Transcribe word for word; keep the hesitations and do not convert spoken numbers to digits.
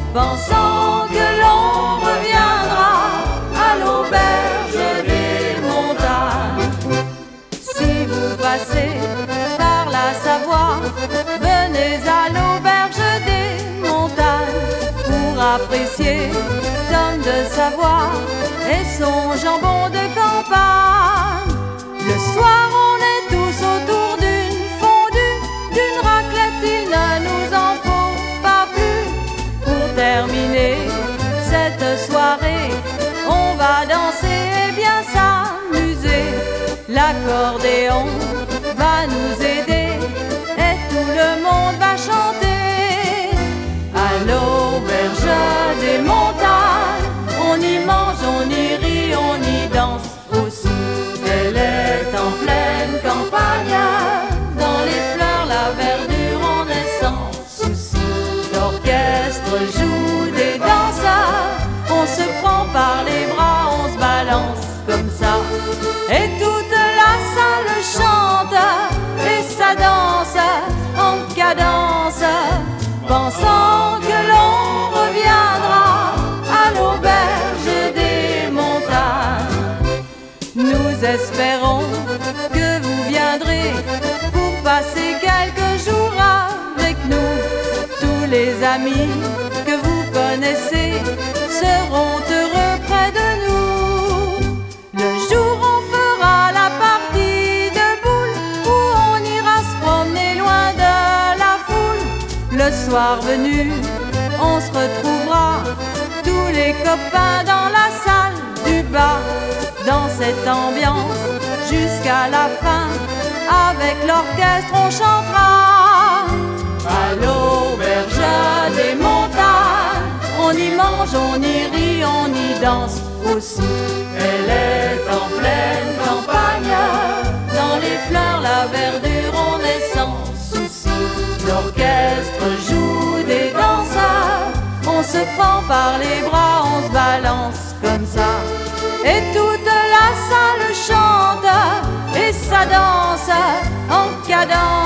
pensant que l'on reviendra à l'auberge des montagnes. Si vous passez par la Savoie, venez à l'auberge des montagnes pour apprécier Tom de Savoie et son jambon de campagne. Le soir, on est tous autour d'une fondue, d'une raclette, il ne nous en faut pas plus. Pour terminer cette soirée, on va danser et bien s'amuser. L'accordéon va nous aider et tout le monde va chanter. À l'auberge des montagnes, on y mange, on y rit, on y danse aussi. Elle est en pleine campagne, dans les fleurs, la verdure, on est sans souci. L'orchestre joue des danseurs, on se prend par les bras, on se balance comme ça. Et toute la salle chante et ça danse en cadence, pensant que l'on reviendra à l'auberge des montagnes. Nous espérons que vous viendrez pour passer quelques jours avec nous. Tous les amis que vous connaissez seront heureux près de nous. Le jour on fera la partie de boules où on ira se promener loin de la foule. Le soir venu, on se retrouvera tous les copains dans la salle du bas, dans cette ambiance jusqu'à la fin. Avec l'orchestre on chantera à l'auberge des montagnes. On y mange, on y rit, on y danse aussi. Elle est en pleine campagne, dans les fleurs, la verdure, on est sans souci. L'orchestre joue des danseurs, on se prend par les bras, on se balance comme ça. Et toute la salle chante et ça danse en cadence.